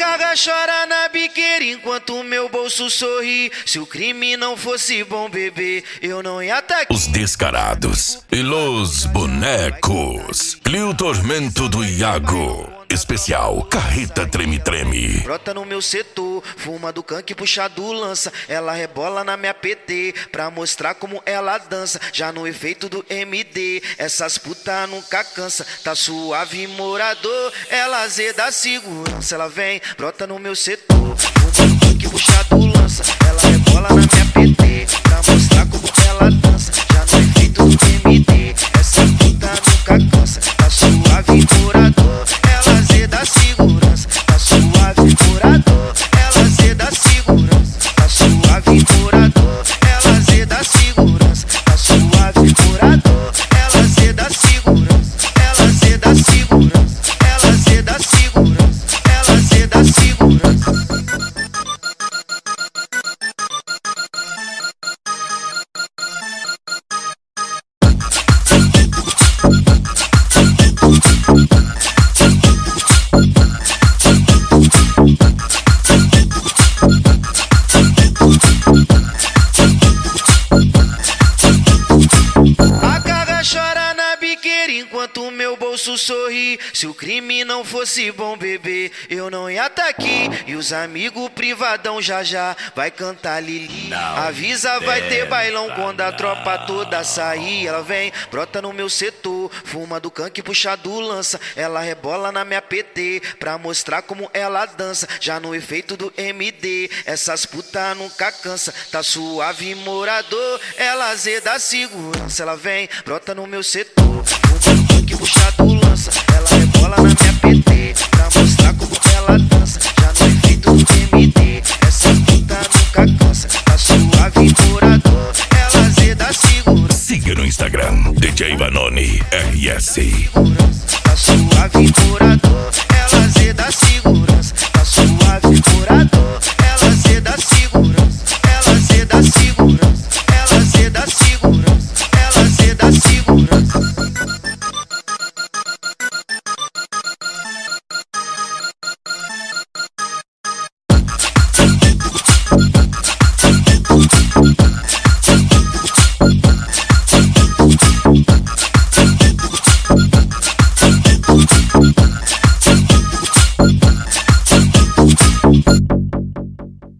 carga chora na biqueira enquanto o meu bolso sorri. Se o crime não fosse bom, bebê, eu não ia tá aqui. Os descarados e los bonecos. Clio Tormento do Iago. Especial Carreta Treme Treme. Brota no meu setor, fuma do canque, puxa do lança. Ela rebola na minha PT pra mostrar como ela dança. Já no efeito do MD, essas putas nunca cansa. Tá suave, morador, ela zeda segurança. Ela vem, brota no meu setor, fuma do canque, puxa do lança. Ela rebola na minha PT pra mostrar como ela dança. Já no efeito do MD, essas putas nunca cansa. Tá suave, morador, ela zeda segurança. Tá suave, morador, ela zeda segurança. Tá suave, morador, ela zeda segurança. Tá suave, morador, ela zeda segurança. Ela zeda segurança. Ela zeda segurança. Ela zeda segurança. Enquanto o meu bolso sorri. Se o crime não fosse bom, bebê, eu não ia tá aqui. E os amigos privadão já já vai cantar Lili. Avisa, vai ter bailão quando a tropa toda sair. Ela vem, brota no meu setor, fuma do canque, puxa do lança. Ela rebola na minha PT pra mostrar como ela dança. Já no efeito do MD, essas putas nunca cansa. Tá suave, morador, ela zeda segurança. Ela vem, brota no meu setor, fuma do canque, puxa do lança. Ela rebola na minha PT pra mostrar como ela dança. Já no efeito do MD, essa puta nunca cansa. Tá suave, morador, ela zeda segurança. Siga no Instagram, DJ Vanoni RS. Tá suave, morador,